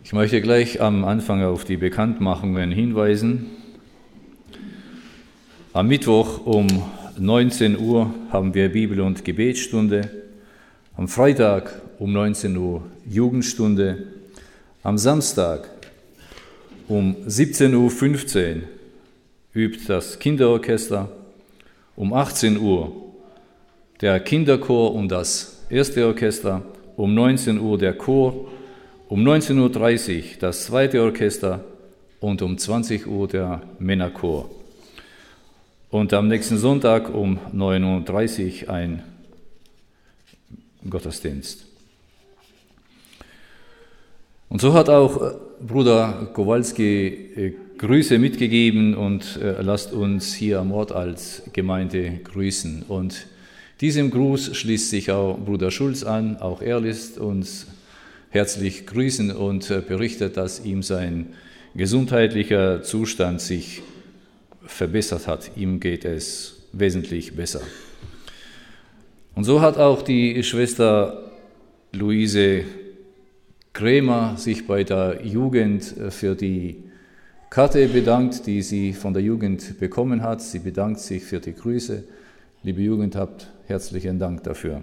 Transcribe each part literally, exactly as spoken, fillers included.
Ich möchte gleich am Anfang auf die Bekanntmachungen hinweisen. Am Mittwoch um neunzehn Uhr haben wir Bibel- und Gebetsstunde. Am Freitag um neunzehn Uhr Jugendstunde. Am Samstag um siebzehn Uhr fünfzehn übt das Kinderorchester. Um achtzehn Uhr der Kinderchor und das erste Orchester. Um neunzehn Uhr der Chor. Um neunzehn Uhr dreißig das zweite Orchester und um zwanzig Uhr der Männerchor. Und am nächsten Sonntag um neun Uhr dreißig ein Gottesdienst. Und so hat auch Bruder Kowalski Grüße mitgegeben und lasst uns hier am Ort als Gemeinde grüßen. Und diesem Gruß schließt sich auch Bruder Schulz an, auch er lässt uns herzlich grüßen und berichtet, dass ihm sein gesundheitlicher Zustand sich verbessert hat. Ihm geht es wesentlich besser. Und so hat auch die Schwester Luise Krämer sich bei der Jugend für die Karte bedankt, die sie von der Jugend bekommen hat. Sie bedankt sich für die Grüße. Liebe Jugend, habt herzlichen Dank dafür.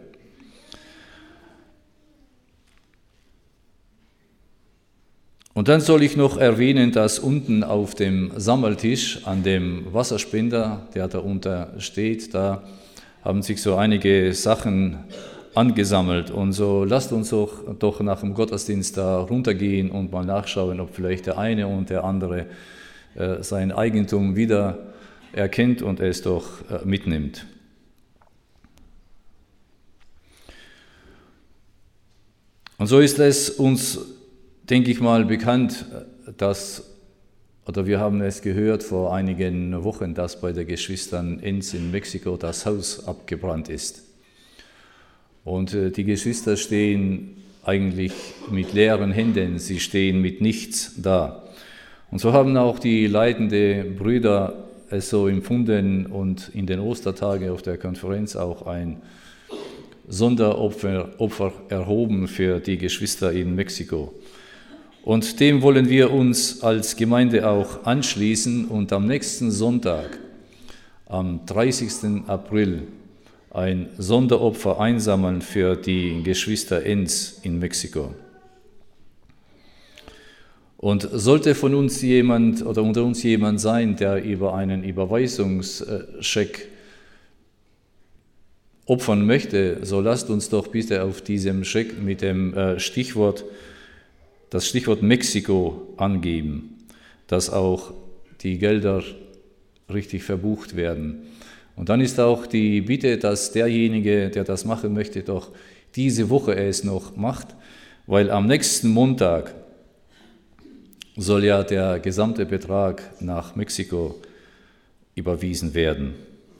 Und dann soll ich noch erwähnen, dass unten auf dem Sammeltisch an dem Wasserspender, der da unten steht, da haben sich so einige Sachen angesammelt. Und so lasst uns doch, doch nach dem Gottesdienst da runtergehen und mal nachschauen, ob vielleicht der eine und der andere äh, sein Eigentum wieder erkennt und es doch äh, mitnimmt. Und so ist es uns, denke ich mal, bekannt, dass, oder wir haben es gehört vor einigen Wochen, dass bei den Geschwistern Enz in Mexiko das Haus abgebrannt ist. Und die Geschwister stehen eigentlich mit leeren Händen, sie stehen mit nichts da. Und so haben auch die leitenden Brüder es so empfunden und in den Ostertagen auf der Konferenz auch ein Sonderopfer Opfer erhoben für die Geschwister in Mexiko. Und dem wollen wir uns als Gemeinde auch anschließen und am nächsten Sonntag, am dreißigsten April, ein Sonderopfer einsammeln für die Geschwister Enz in Mexiko. Und sollte von uns jemand oder unter uns jemand sein, der über einen Überweisungscheck opfern möchte, so lasst uns doch bitte auf diesem Scheck mit dem Stichwort das Stichwort Mexiko angeben, dass auch die Gelder richtig verbucht werden. Und dann ist auch die Bitte, dass derjenige, der das machen möchte, doch diese Woche es noch macht, weil am nächsten Montag soll ja der gesamte Betrag nach Mexiko überwiesen werden.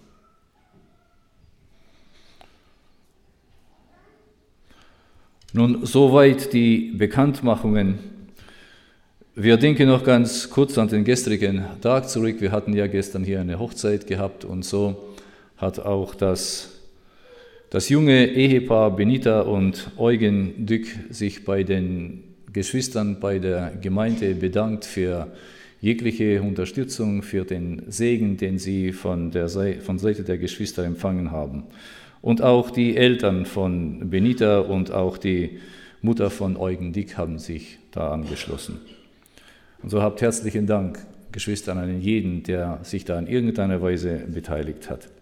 Nun, soweit die Bekanntmachungen. Wir denken noch ganz kurz an den gestrigen Tag zurück. Wir hatten ja gestern hier eine Hochzeit gehabt und so hat auch das, das junge Ehepaar Benita und Eugen Dück sich bei den Geschwistern, bei der Gemeinde bedankt für jegliche Unterstützung, für den Segen, den sie von der Seite, von Seite der Geschwister empfangen haben. Und auch die Eltern von Benita und auch die Mutter von Eugen Dick haben sich da angeschlossen. Und so habt herzlichen Dank, Geschwister, an jeden, der sich da in irgendeiner Weise beteiligt hat.